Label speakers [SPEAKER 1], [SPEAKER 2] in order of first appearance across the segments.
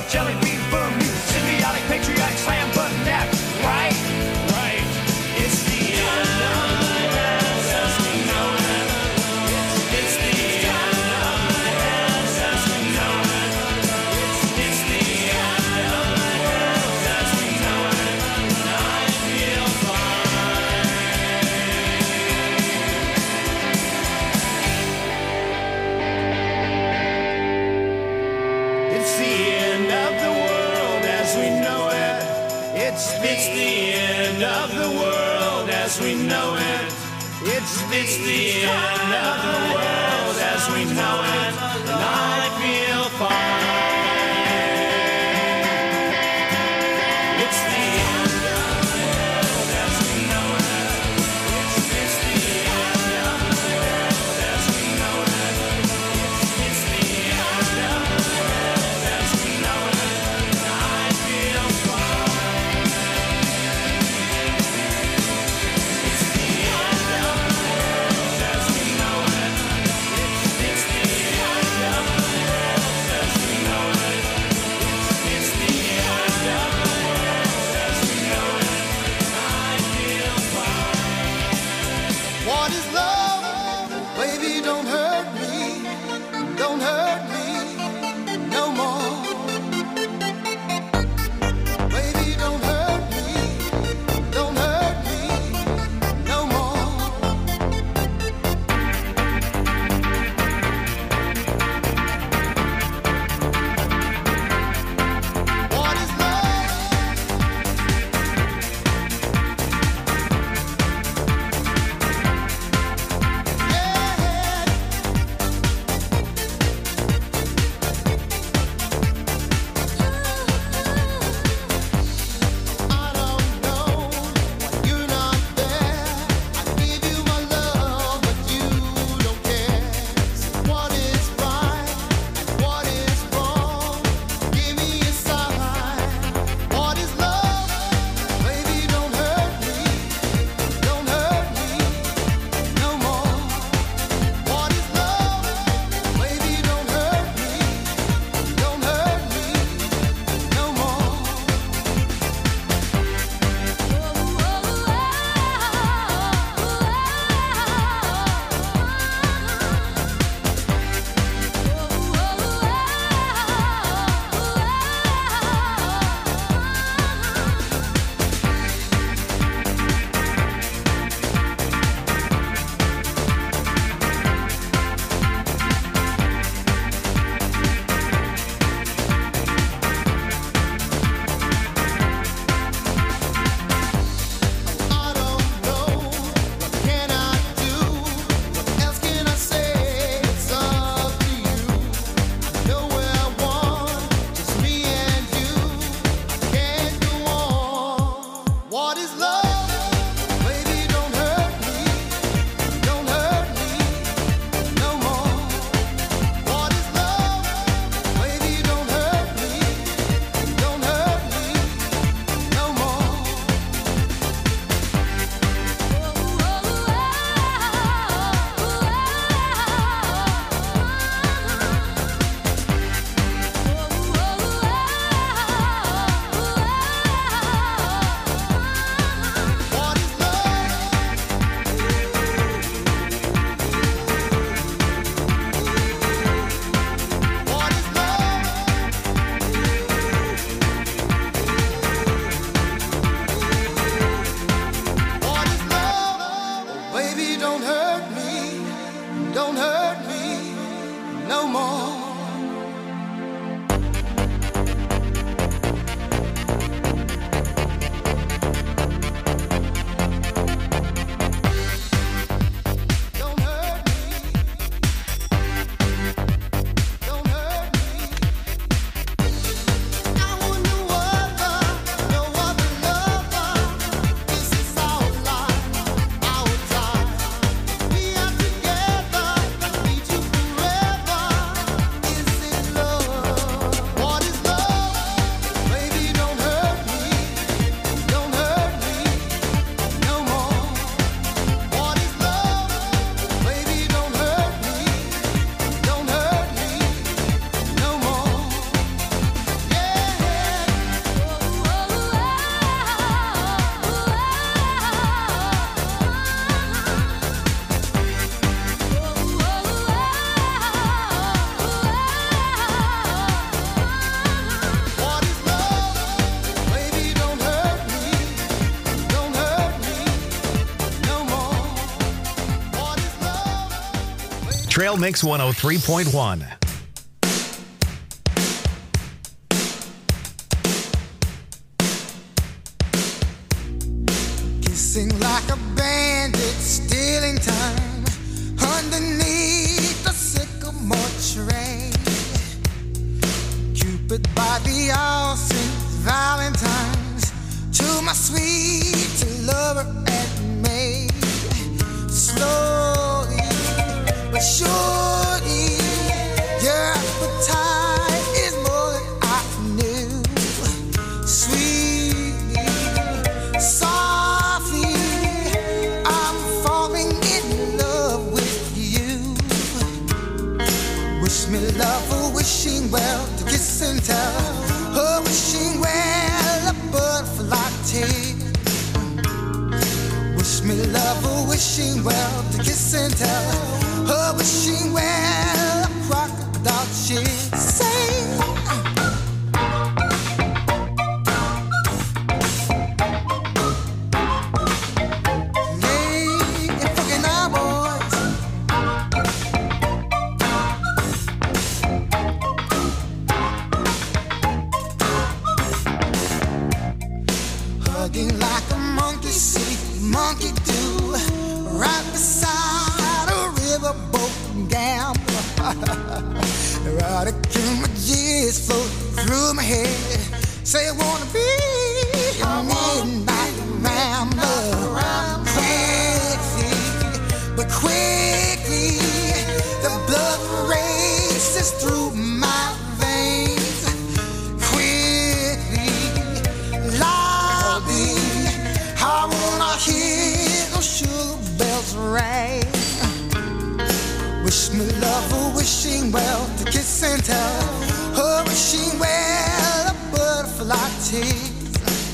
[SPEAKER 1] jelly bean boom, you symbiotic, patriotic, slam button nap, right? Right. It's the end of the world as we know it. It's the end of the world as we know it. It's the end of the world as we know it. I feel fine. It's the end of the world as we know it. It's the end of the world as we know it. It's the end of the world as we know it. And I feel fine. It's the end of the world as we know it. It's the end of the world as we know it. It's the end of the world as we know it. And I feel fine. It's the end of the world as we know it. It's the end of the
[SPEAKER 2] Trail Mix 103.1.
[SPEAKER 3] Kissing like a bandit, stealing time underneath the sycamore tree. Cupid by the all saints, Valentine's to my sweet lover and maid. Slowly but surely, your appetite is more than I knew. Sweetly, softly, I'm falling in love with you. Wish me love, or wishing well, to kiss and tell. Oh, wishing well, a butterfly tear. Wish me love, or wishing well, to kiss and tell. Oh, wishing well, a crocodile tear. Say. Like a monkey see, monkey do, right beside a riverboat gambler. Erotic images float through my head. Say I wanna be a midnight rambler. Quickly, but quickly, the blood races through my veins. Quickly, I wanna hear those sugar bells ring. Wish me love, or wishing well, to kiss and tell. Oh, wishing well, a butterfly tease.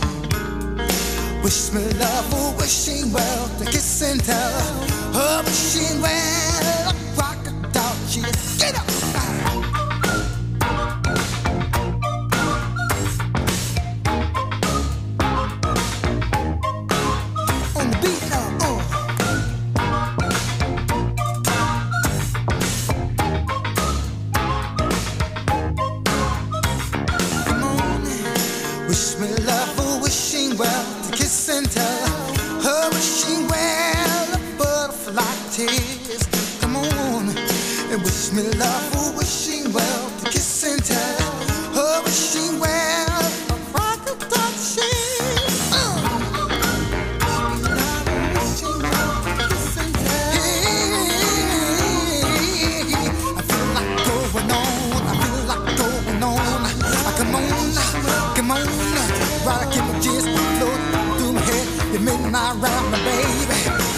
[SPEAKER 3] Wish me love, or wishing well, to kiss and tell. Oh, wishing well, a crocodile tears. Get up! Wish me love, or wishing well, to kiss and tell. Oh, wishing well, a butterfly tears. Come on, and wish me love, or wishing well, to kiss and tell. Oh, wishing well, a crocodile tears. I feel like going on. I feel like going on. Come on, come on. Right, keep my gist float through my head. You midnight round my baby.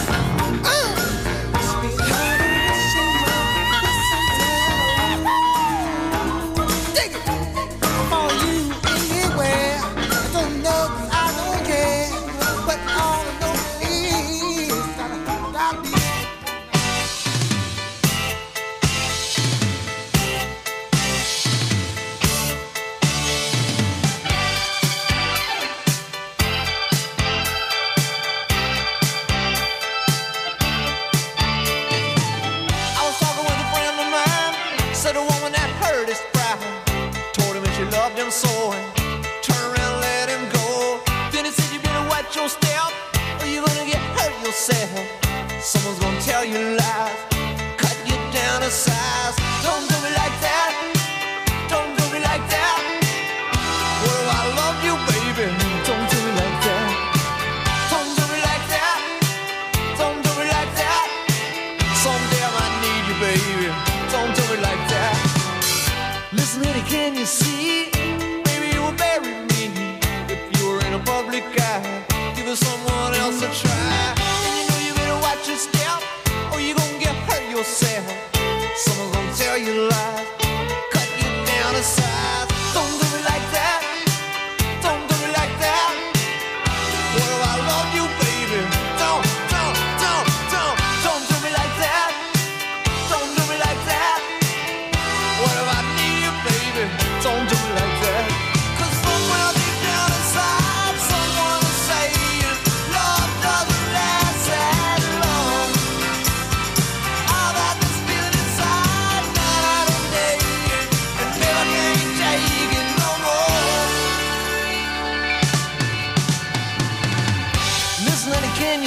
[SPEAKER 3] Dig it. For you anywhere. I don't know, I don't care. But all I know is gotta be.
[SPEAKER 1] Loved him so, turn around and let him go. Then he said you better watch your step, or you're gonna get hurt yourself. Someone's gonna tell you lies, cut you down to size. Don't do me like that, don't do me like that. Well, I love you, baby, don't do me like that. Don't do me like that, don't do me like that. Someday I might need you, baby, don't do me like that. Listen, lady, can you see? Maybe you will bury me if you were in a public eye. Give it someone else a try. And you know you better watch your step, or you're gonna get hurt yourself. Someone's gonna tell you lies.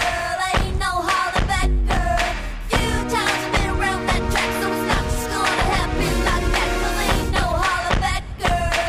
[SPEAKER 4] girl. Ain't no holler back girl. Few times I've been around that track, so it's not just gonna happen like that. 'Cause ain't no holler back girl.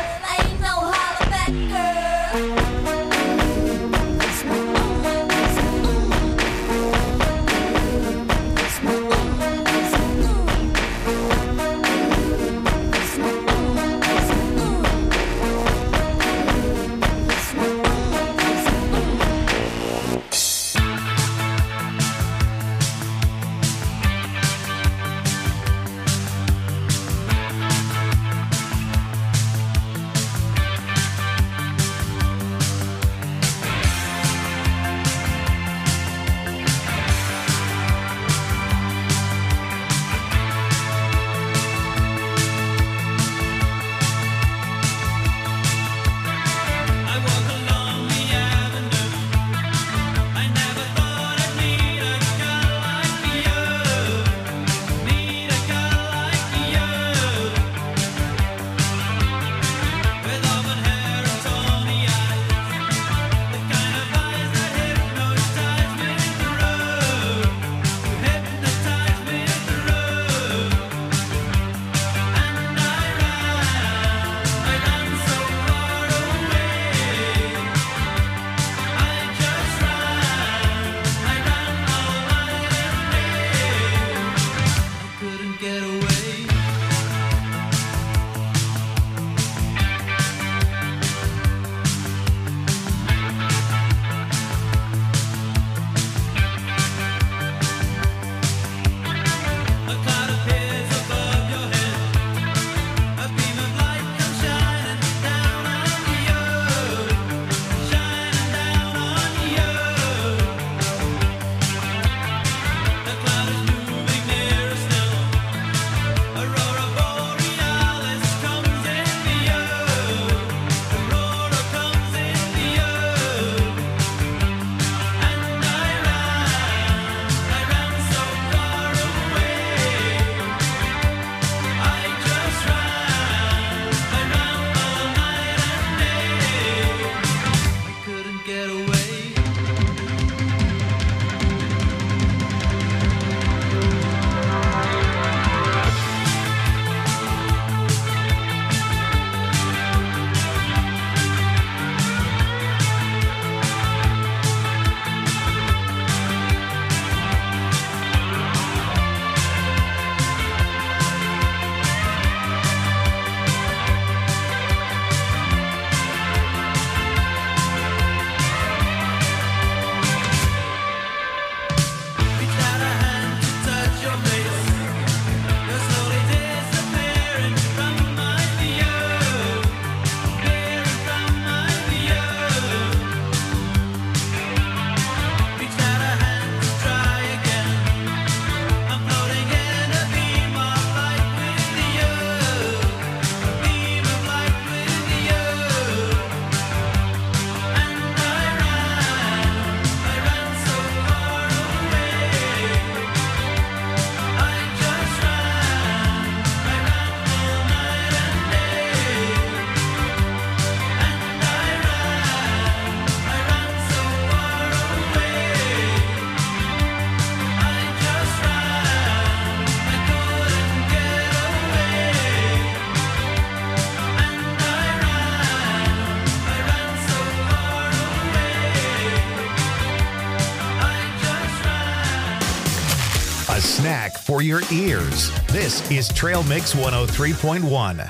[SPEAKER 2] snack for your ears. This is Trail Mix 103.1.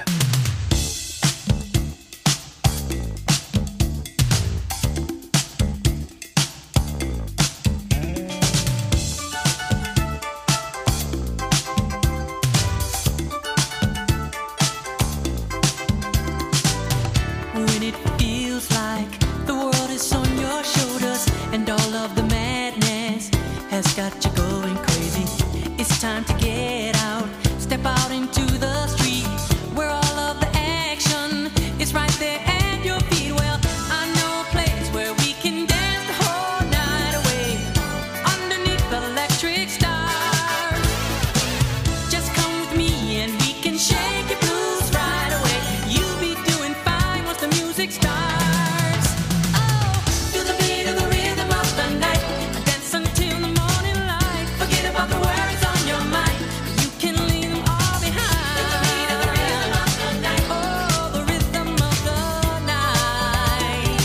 [SPEAKER 5] When it feels like the world is on your shoulders and all of the madness has got you going crazy, it's time to get out, step out into the street where all of the action is right there at your feet. Well, I know a place where we can dance the whole night away underneath the electric stars. Just come with me and we can shake your blues right away. You'll be doing fine once the music starts. Oh, feel the beat of the rhythm of the night. Dance until the morning light. Forget about the worries on your mind. You can leave them all behind. Feel the beat of the rhythm of the night. Oh, the rhythm of the night.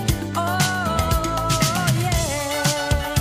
[SPEAKER 5] Oh, yeah.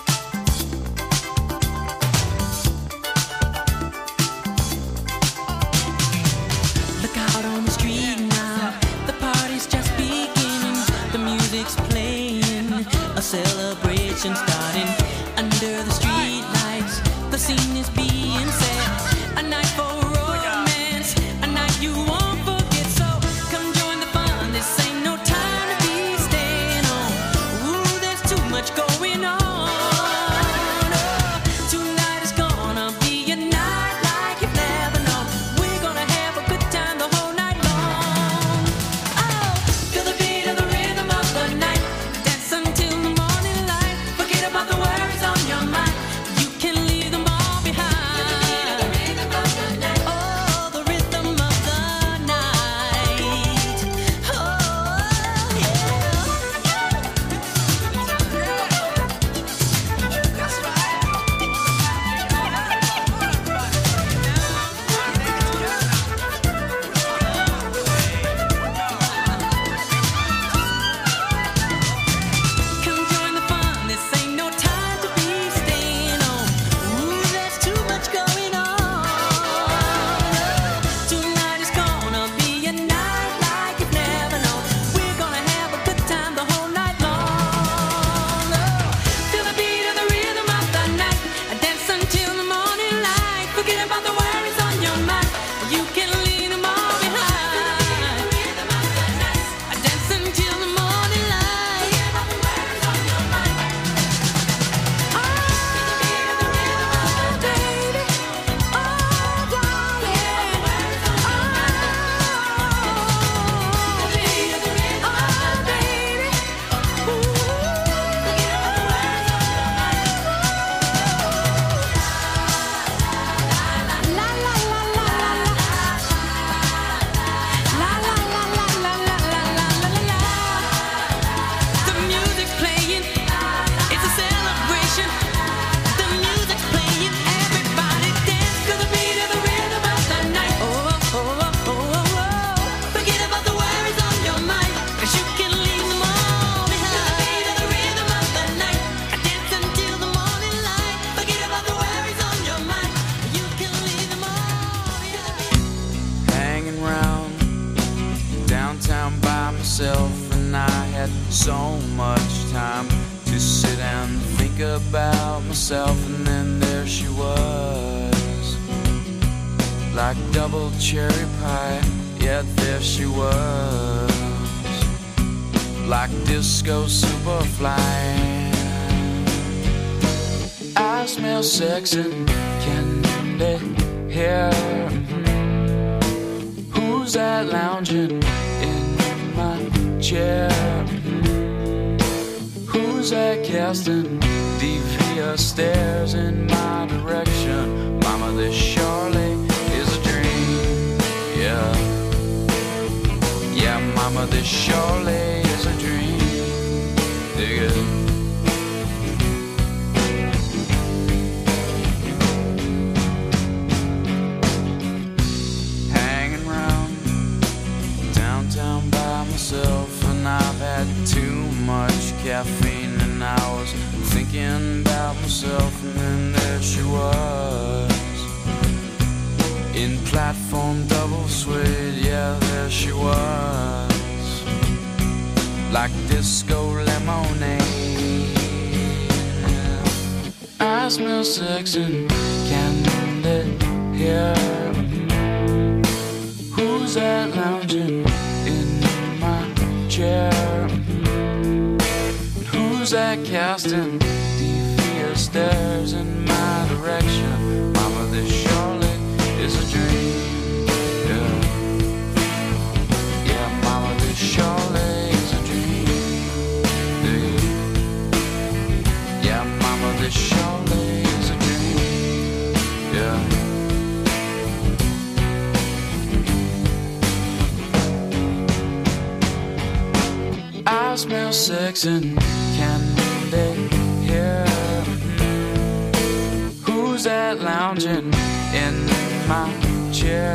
[SPEAKER 5] Look out on the street now, the party's just beginning. The music's playing, a celebration starting. Under the street lights, the scene is being set. A night for romance, a night you won't forget. So come join the fun, this ain't no time to be staying home. Ooh, there's too much going on. Oh, tonight is gonna be a night like you've never known. We're gonna have a good time the whole night long. Oh, feel the beat of the rhythm of the night. Dance until the morning light. Forget about the worries on your mind. You can leave them all behind. Oh, the rhythm of the night. Oh, yeah. Come join the fun, this ain't no time to be staying home. Ooh, there's too much going on. Tonight is gonna be a night like you've never known. We're gonna have a good time the whole night long. Feel the beat of the rhythm of the night. Dance until the morning light. Forget about the worries on your mind. You can leave them all behind. Dance until the morning light. Forget about the worries on your mind. Oh, baby. Oh, darling. The music's playing, it's a celebration. The music's playing, everybody dance to the beat of the rhythm of the night. Oh, oh, oh, oh, oh, oh. Forget about the worries on your mind, 'cause you can leave them all behind. The beat of the rhythm of the night. Dance until the morning light. Forget about the worries on your mind. You can leave them all behind.
[SPEAKER 6] Hanging round downtown by myself, and I had so much time to sit and think about myself. And then there she was, like double cherry pie. Yeah, there she was, like disco superfly. I smell sex and candy here. Who's that lounging in my chair? Who's that casting devious stares in my direction? Mama, this surely is a dream. Yeah, yeah, mama, this surely is a dream. Dig it. Hanging round downtown by myself, and I've had too much caffeine, and I was thinking thinking about myself, and then there she was. In platform double suede, yeah, there she was. Like disco lemonade. I smell sex and candy here. Who's that lounging in my chair? Who's that casting devious stares in my direction? Mama, this surely is a dream. Yeah, yeah, mama, this surely is a dream. Yeah, yeah, mama, this surely is a dream. Yeah. I smell sex and candy here. Who's that lounging in my chair?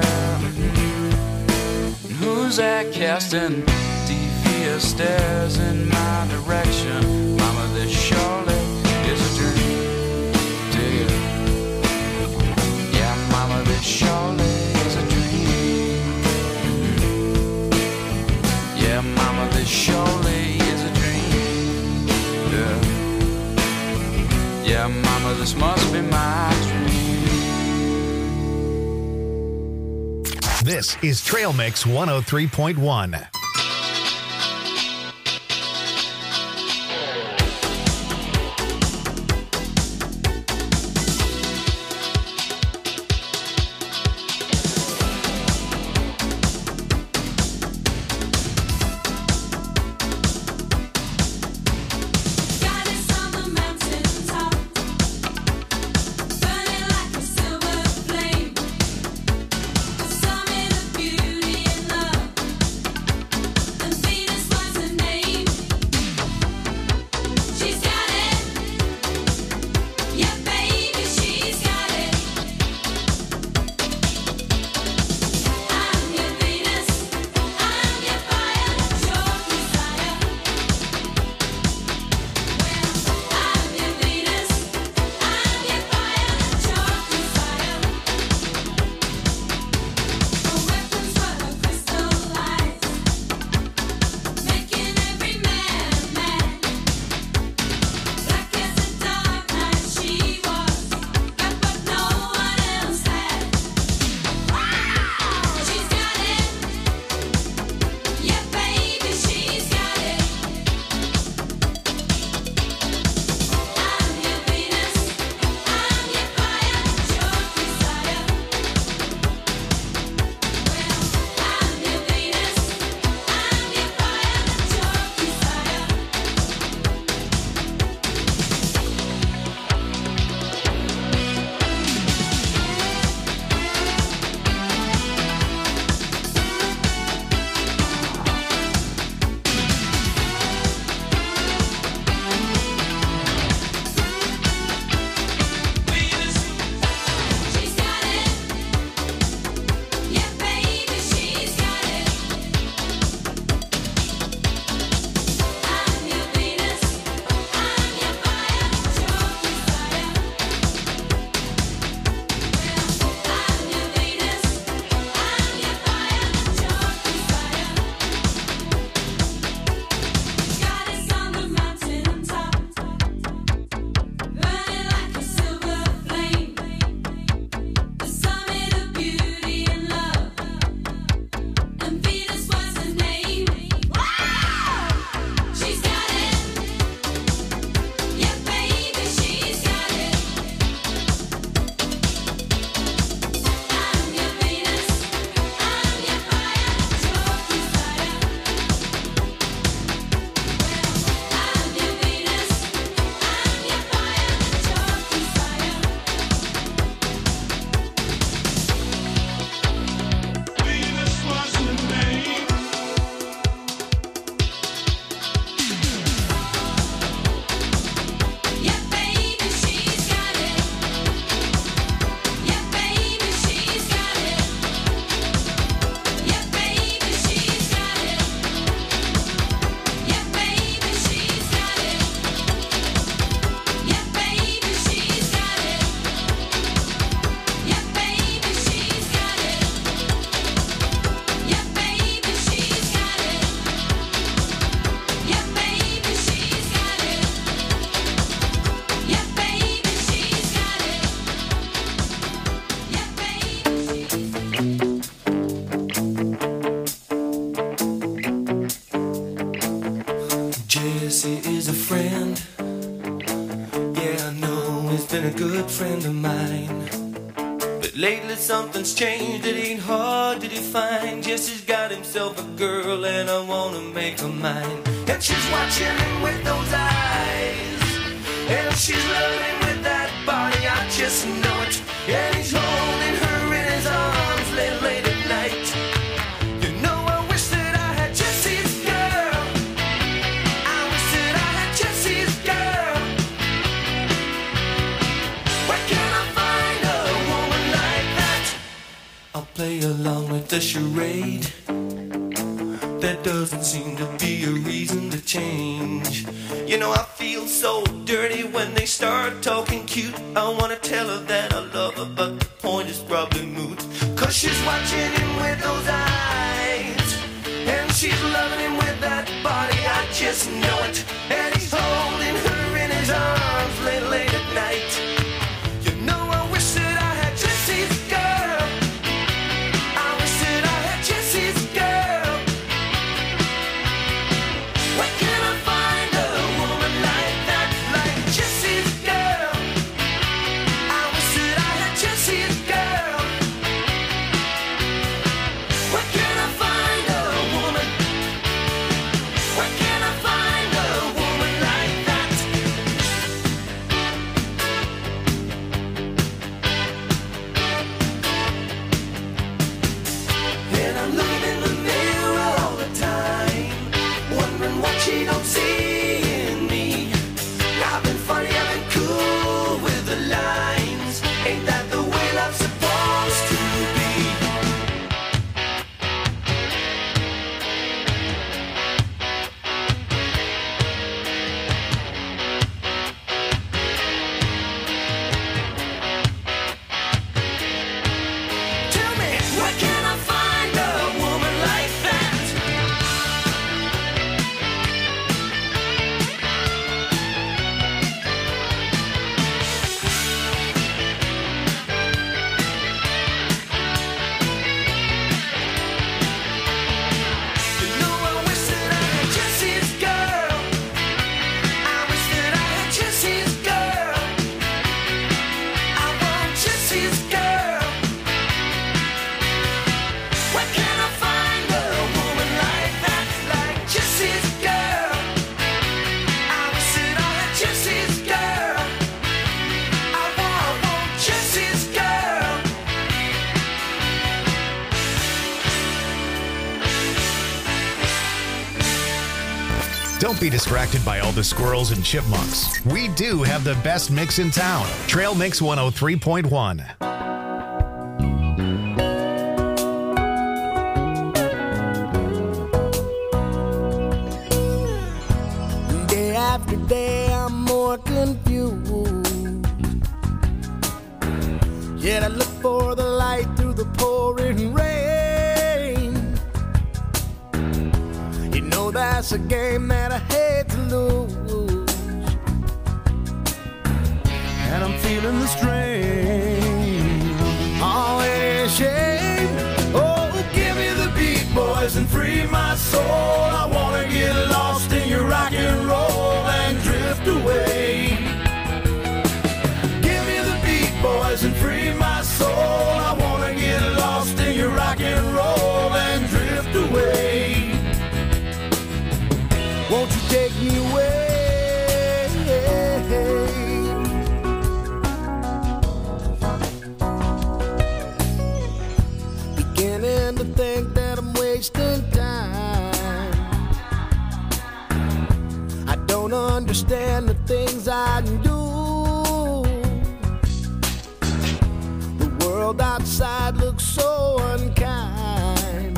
[SPEAKER 6] Who's that casting devious stares in my direction? Mama, this surely is a dream. Dig it. Yeah, mama, this surely is a dream. Yeah, mama, this surely is a dream. Yeah, yeah, mama, this must be my dream.
[SPEAKER 2] This is Trail Mix 103.1.
[SPEAKER 7] Beauty and love. Jesse is a friend. Yeah, I know he's been a good friend of mine. But lately something's changed, it ain't hard to define. Jesse's got himself a girl and I wanna make her mine. And she's watching him with those eyes, and she's loving him with that body, I just know it. And he's holding her in his arms late at night. You know I wish that I had Jesse's girl. I wish that I had Jesse's girl. Where can I find a woman like that? I'll play along with the charade. There doesn't seem to be a reason to change. You know I feel so dirty when they start talking cute. I wanna tell her that I love her, but the point is probably moot. Cause she's watching him with those eyes, and she's loving him with that body, I just know it. And he's holding her in his arms late at night. You know I wish that I had Jesse's girl. I wish that I had Jesse's girl. Where can I find a woman like that, like Jesse's girl? I wish that I had Jesse's girl. Where can I find a woman? Where can I find a woman like that? And I'm looking in the mirror all the time, wondering what she don't see in me. I've been funny, I've been cool with the lines. Ain't that the way love's supposed to be? Tell me, where can I find a woman like that? You know I wish that I had Jesse's girl. I wish that I had Jesse's girl. I want Jesse's girl. Where can I find a woman like that, like Jesse's girl? I wish that I had Jesse's girl. I want Jesse's girl.
[SPEAKER 2] Don't be distracted by all the squirrels and chipmunks. We do have the best mix in town. Trail Mix 103.1.
[SPEAKER 3] Day after day, I'm more confused. Yet I look for the light through the pouring rain. You know that's a game that I hate to lose, and I'm feeling the strain. Oh, it is a shame. Oh, give me the beat, boys, and free my soul. I wanna get lost in your rock and roll and drift away. Give me the beat, boys, and free my soul. I wanna get lost in your rock and roll and drift away. Won't you take me away? Beginning to think that I'm wasting time. I don't understand the things I do. The world outside looks so unkind,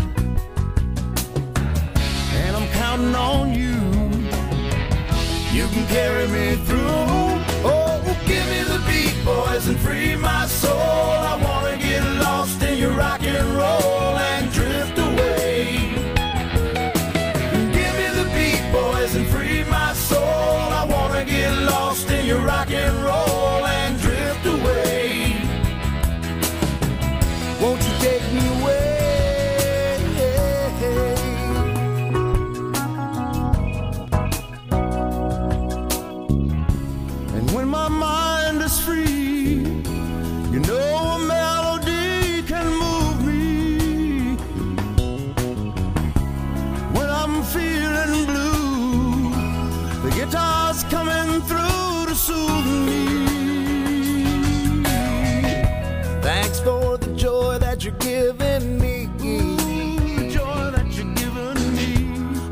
[SPEAKER 3] and I'm counting on you. You can carry me through. Oh, give me the beat, boys, and free my soul. I wanna get lost in your rock and roll and drift away. Give me the beat, boys, and free my soul. I wanna get lost in your rock and roll and drift away. Won't you take me away?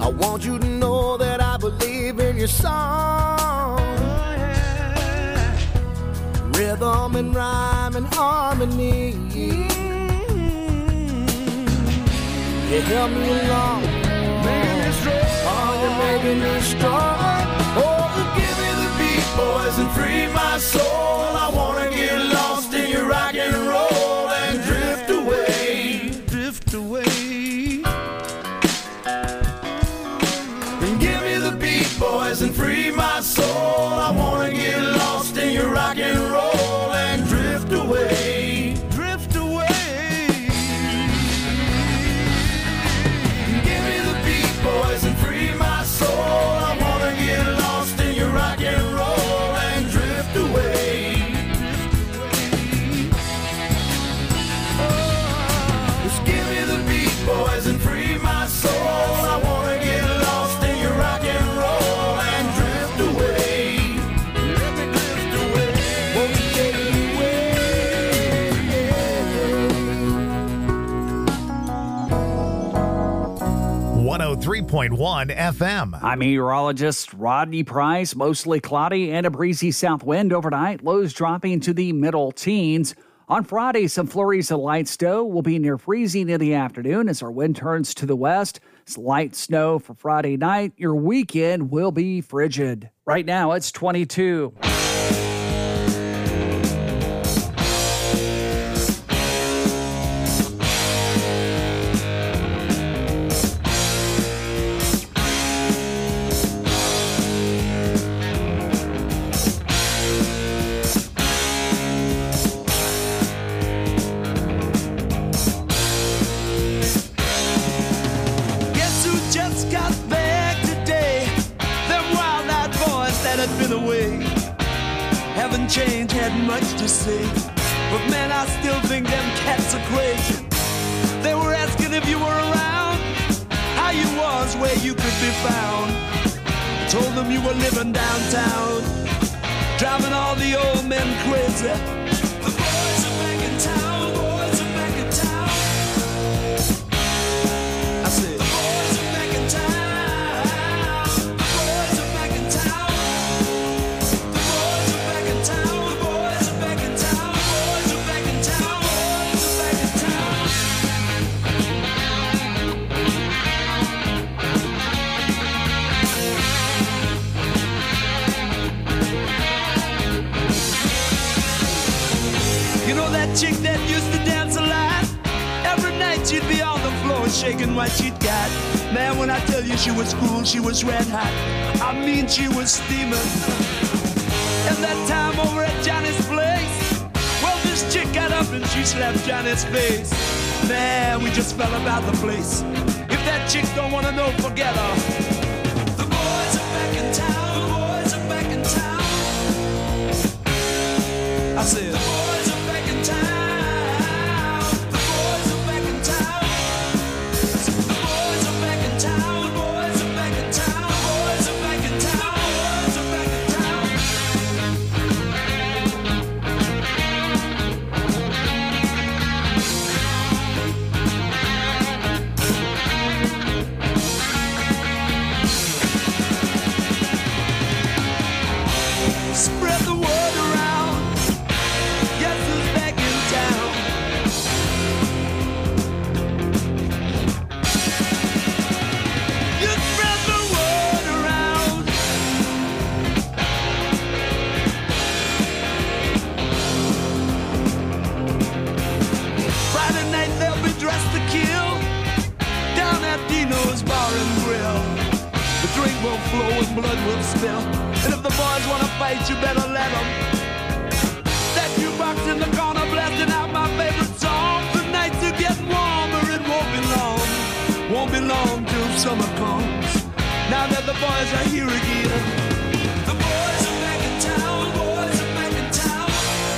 [SPEAKER 8] I want you to know that I believe in your song. Rhythm and rhyme and harmony. You help me along, making me strong. Oh, you're making me strong. Oh, give me the beat, boys, and free my soul. I wanna get lost in your rock and roll and drift away, drift away. And give me the beat, boys, and free my soul. I wanna get lost in your rock and roll and drift away, drift away. Give me the beat, boys, and free my soul. I wanna get lost in your rock and roll and drift away. Just give me the beat, boys, and free my soul. I wanna get lost in your rock and roll and drift away. Let me drift away. Won't you take me away?
[SPEAKER 2] 103.1 FM.
[SPEAKER 9] I'm meteorologist Rodney Price. Mostly cloudy and a breezy south wind overnight. Lows dropping to the middle teens. On Friday, some flurries of light snow will be near freezing in the afternoon as our wind turns to the west. It's light snow for Friday night. Your weekend will be frigid. Right now, it's 22.
[SPEAKER 7] Guess who just got back today? Them wild-eyed boys that had been away haven't changed, had much to say. But man, I still think them cats are crazy. They were asking if you were around, how you was, where you could be found. Told them you were living downtown, driving all the old men crazy. The boys are back in town, boys are back in town. I said, the boys are back in town. The boys are back in town. The boys are back in town. The boys are back in town. The boys are back in town. Boys are back in town. You know that chick that used to dance a lot? Every night she'd be on the floor shaking what she'd got. Man, when I tell you she was cool, she was red hot. I mean, she was steaming. And that time over at Johnny's place, well, this chick got up and she slapped Johnny's face. Man, we just fell about the place. If that chick don't wanna know, forget her. The boys are back in town. The boys are back in town. I said, the boys are back in town. The boys are back in town. The boys are back in town. The boys are back in town. The boys are back in town. The boys are back in town. Spread the word around. Guess who's back in town? You spread the word around. Friday night they'll be dressed to kill down at Dino's Bar and Grill. The drink will flow and blood will spill. And if the boys wanna fight, you better let them. That jukebox in the corner blasting out my favorite song. The nights are getting warmer, it won't be long. Won't be long till summer comes. Now that the boys are here again. The boys are back in town. The boys are back in town.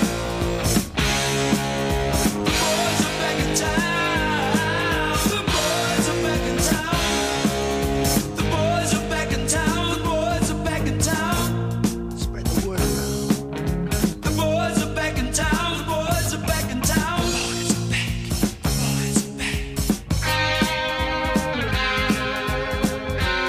[SPEAKER 7] The boys are back in town. The boys are back in town. The boys are back in town. The boys are back in town. Spread the word around. The boys are back in town. The boys are back in town. The boys are back. The boys are back.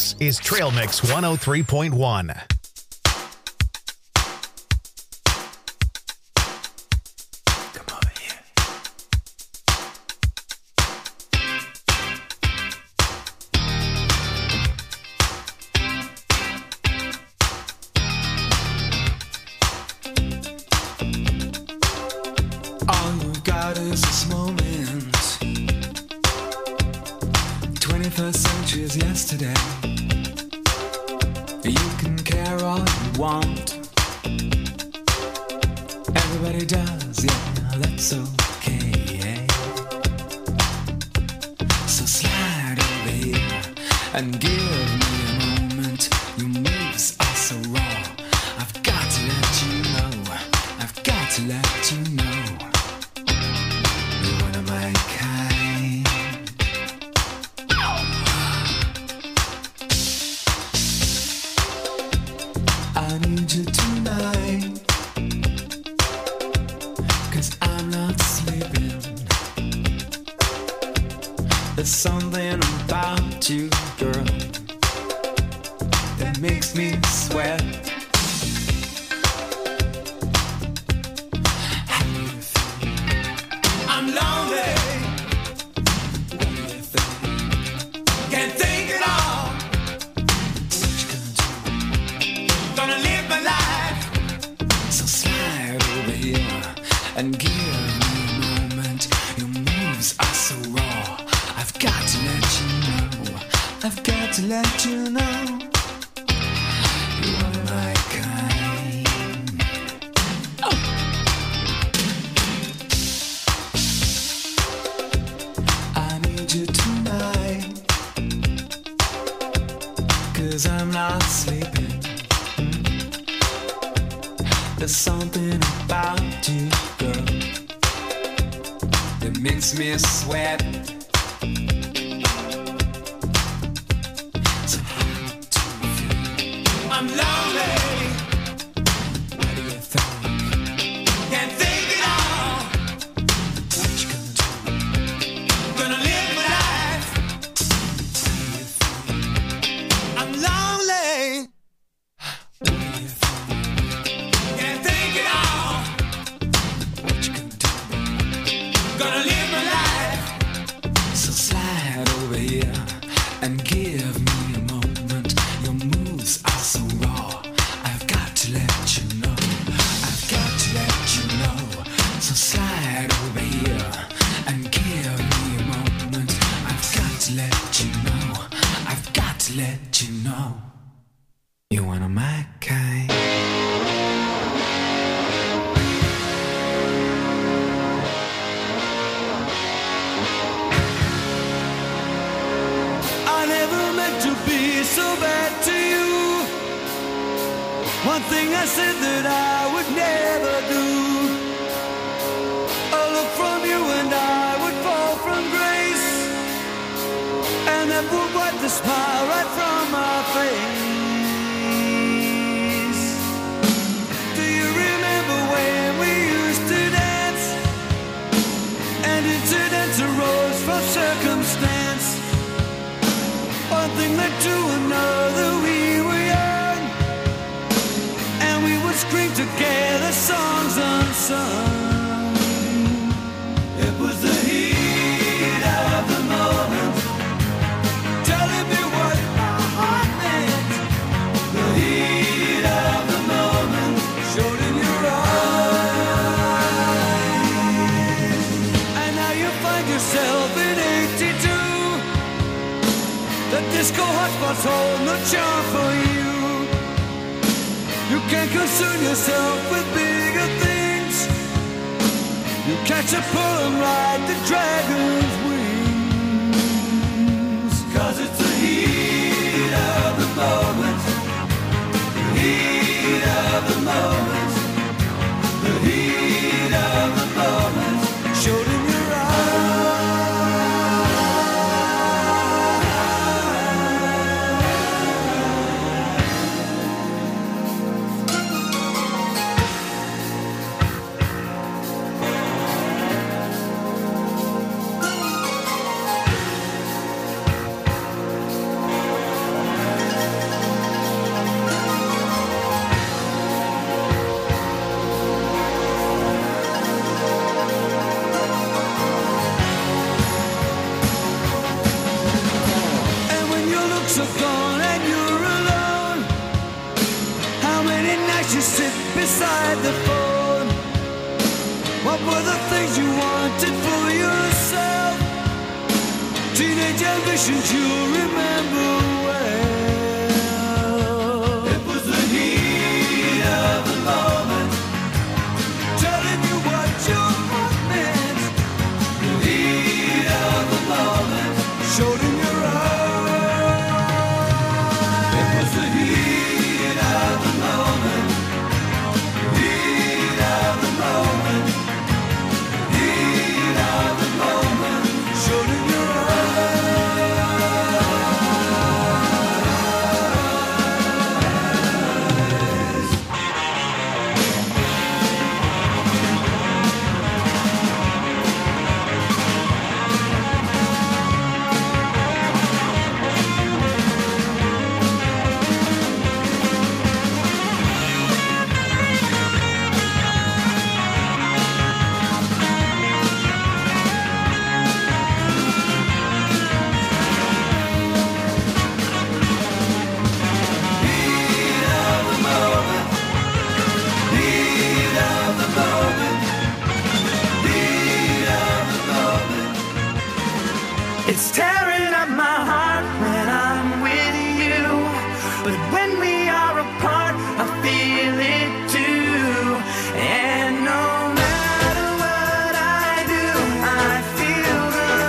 [SPEAKER 2] This is Trail Mix 103.1.
[SPEAKER 7] All you've got is this moment. 21st century is yesterday. You can care all you want. Everybody does, yeah, that's okay. So slide over here and give me a moment. Your moves are so raw. I've got to let you know. I've got to let you know. You're one of my kind. I need you tonight, 'cause I'm not sleeping. There's something about you, girl, that makes me sweat. How do you feel? I'm lonely. What do you think? Can't think at all. What you gonna do? Gonna live my life. So slide over here and give me a moment. Your moves are so raw. I've got to let you know. I've got to let you know. You're one of my kind. Oh. I need you tonight, 'cause I'm not sleeping. There's something about you, girl, that makes me sweat. So how do you feel? I'm lonely. What do you think? Can't think at all. What you gonna do? Gonna live my life. How do you feel? I'm lonely. What do you think? Can't think at all. What you gonna do? Gonna live my life. So slide over here and give me a moment. Your moves are so raw. I've got to let you know. I've got to let you know. So slide over here and give me a moment. I've got to let you know. I've got to let you know. You're one of my kind.
[SPEAKER 8] I never meant to be so bad to you. One thing I said that I would never do. A look from you and I would fall from grace, and that would wipe the smile right from my face. Do you remember when we used to dance, and incidents arose from circumstance? One thing led to another, we were young, and we would scream together songs unsung. It was the heat of the moment, telling me what my heart meant. The heat of the moment showed in your eyes, and now you find yourself in 82. The disco hotspots hold no charm for you. You can't concern yourself with bigger things. You catch a pull and ride the dragon's wings. 'Cause it's the heat of the moment. The heat of the moment. The heat of the moment showed in your eyes. books are gone and you're alone. How many nights you sit beside the phone? What were the things you wanted for yourself? Teenage ambitions you remember well. It was the heat of the moment, telling you what your heart meant. The heat of the moment showed in your eyes. It was the heat of the moment, heat of the moment, heat of the moment showed in your eyes. It's tearing up my heart when I'm with you, but when we are apart, I feel it too. And no matter what I do, I feel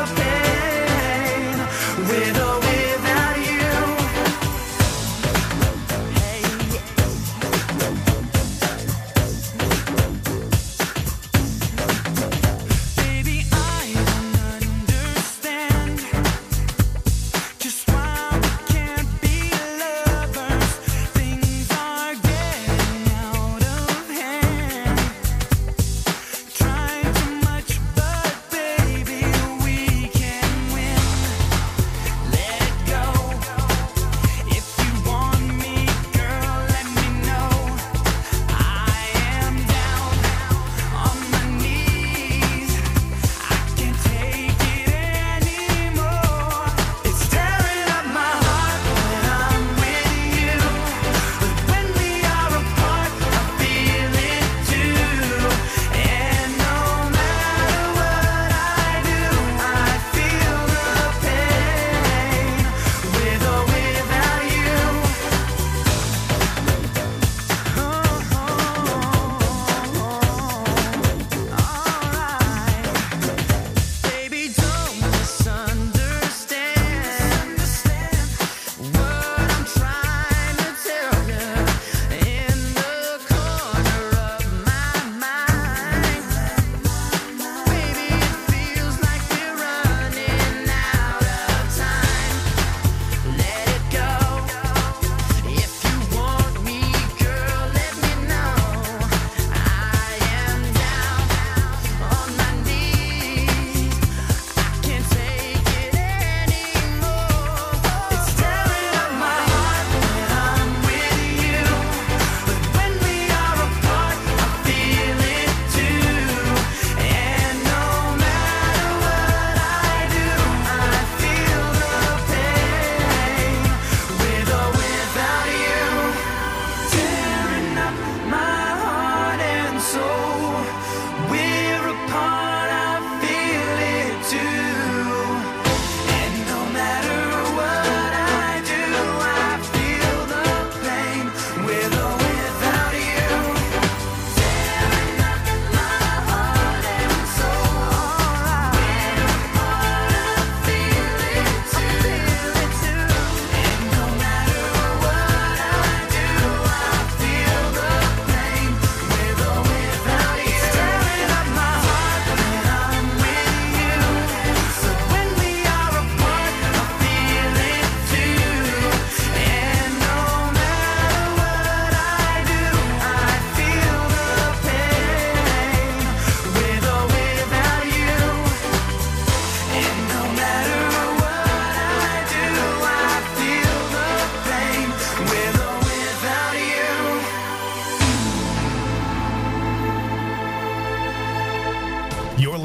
[SPEAKER 8] the pain, with or without you. Baby, I don't understand just why we can't be lovers. Things are getting out of hand. Trying too much, but baby, we can win.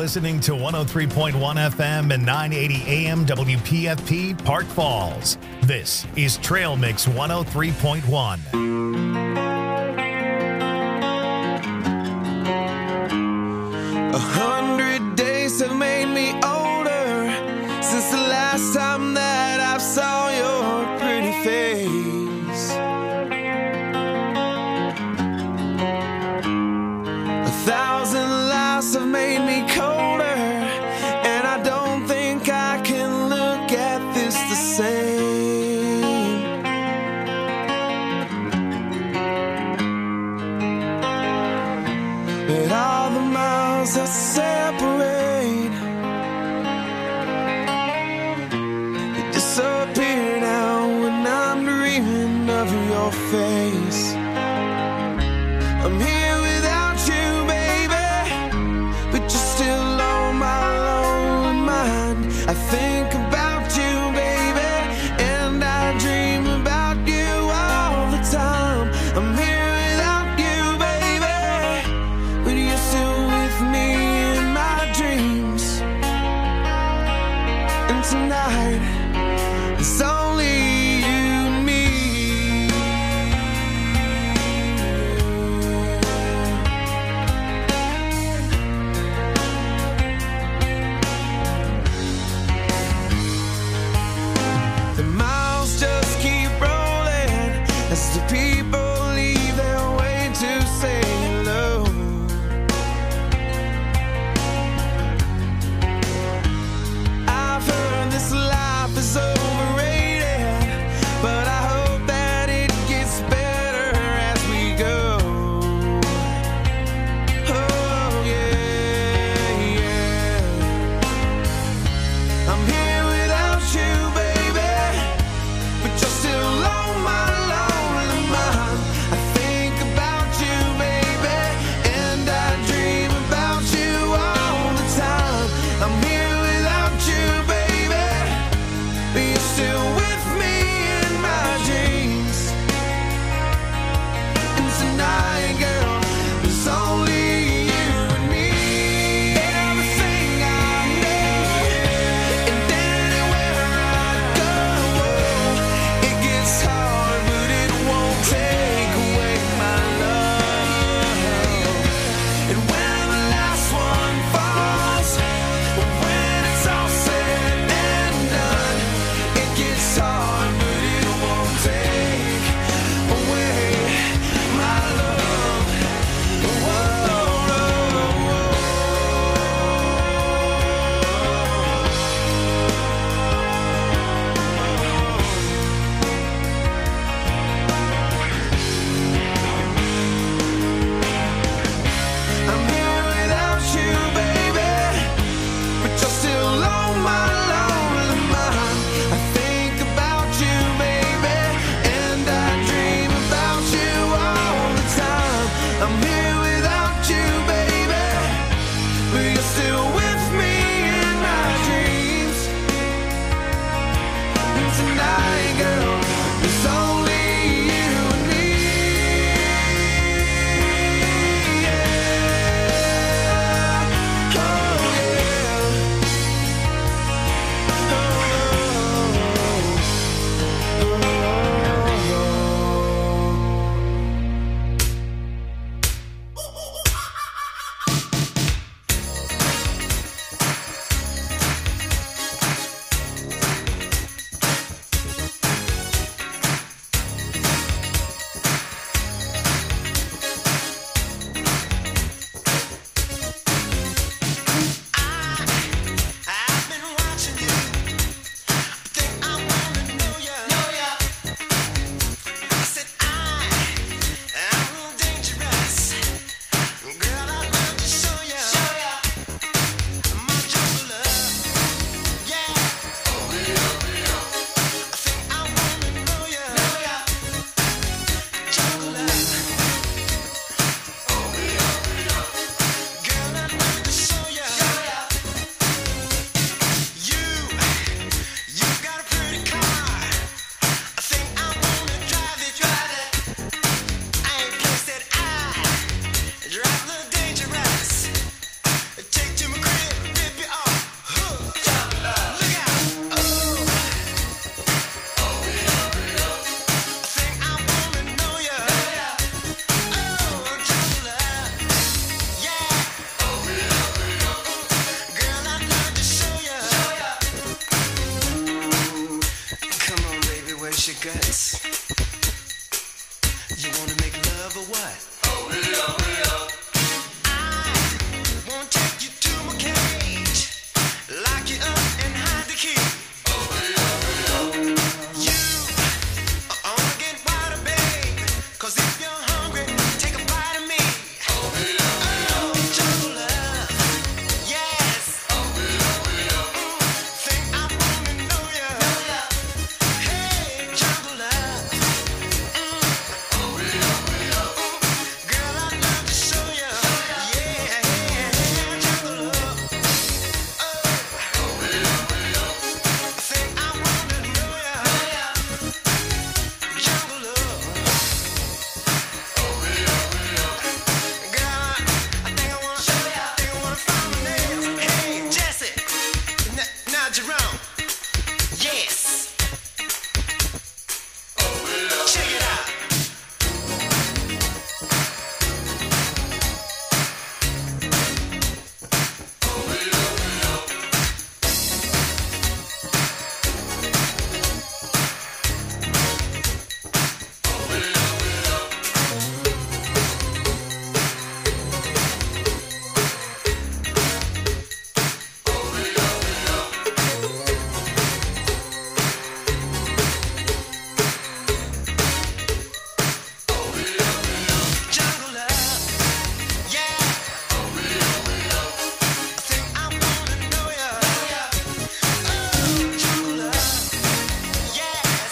[SPEAKER 2] listening to 103.1 FM and 980 AM WPFP Park Falls. This is Trail Mix 103.1.
[SPEAKER 7] 100 days have made me older since the last time that I saw your pretty face. 1,000 lives have made me colder, and I don't think I can look at this the same. But all the miles that separate, they disappear now when I'm dreaming of your face. I'm here without you, baby, but you're still on my lonely mind. I think about you, baby, and I dream about you all the time. I'm here without you, baby, but you're still with me in my dreams. And tonight, it's only you and me. The miles just keep rolling as the people leave their way to say hello. I've heard this life is overrated, but I hope that it gets better as we go. Oh yeah, yeah. I'm here without you, baby, but you're still on my lonely mind. I think about you, baby, and I dream about you all the time. I'm here without you, baby, but you're still with me in my dreams. And tonight, girl, it's only you and me. Everything I need, and anywhere I go, it gets hard, but it won't take away my love. And when the last one falls, when it's all said and done, it gets hard, but it won't take away my love. Whoa. I'm here without you, baby, but you're still on my lonely mind. I think about you, baby, and I dream about you all the time. I'm here without you, baby, but you're still with me in my dreams. And tonight, girl, it's only you and me. Yeah. Oh, yeah. your guts. You wanna make love or what? Oh, I won't take you to my cage, lock you up and hide the key. You are only getting wider, babe, 'cause if you're hungry, take a bite of me. Oh, jungle love, yes. Think I wanna know ya. Hey, jungle love. Girl, I'd love to show ya. Yeah, jungle love. Think I wanna know ya. Jungle love. Girl, I think I wanna find my nails. Hey, Jesse. Now Jerome. Yes. Check it out. Jungle love, yeah. I think I wanna know ya. Oh, jungle love, yes.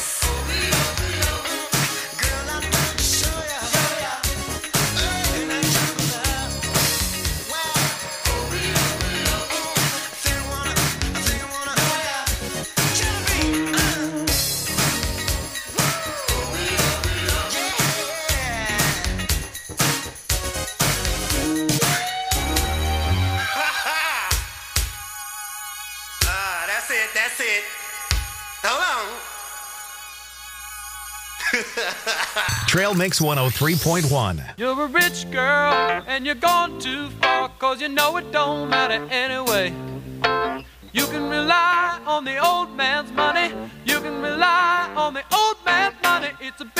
[SPEAKER 7] Girl, I'd love to show ya. And that jungle love, wow. I think I wanna know ya. Jelly bean, That's it. Hold on.
[SPEAKER 2] Trail Mix 103.1.
[SPEAKER 10] You're a rich girl and you're gone too far, 'cause you know it don't matter anyway. You can rely on the old man's money. You can rely on the old man's money. It's a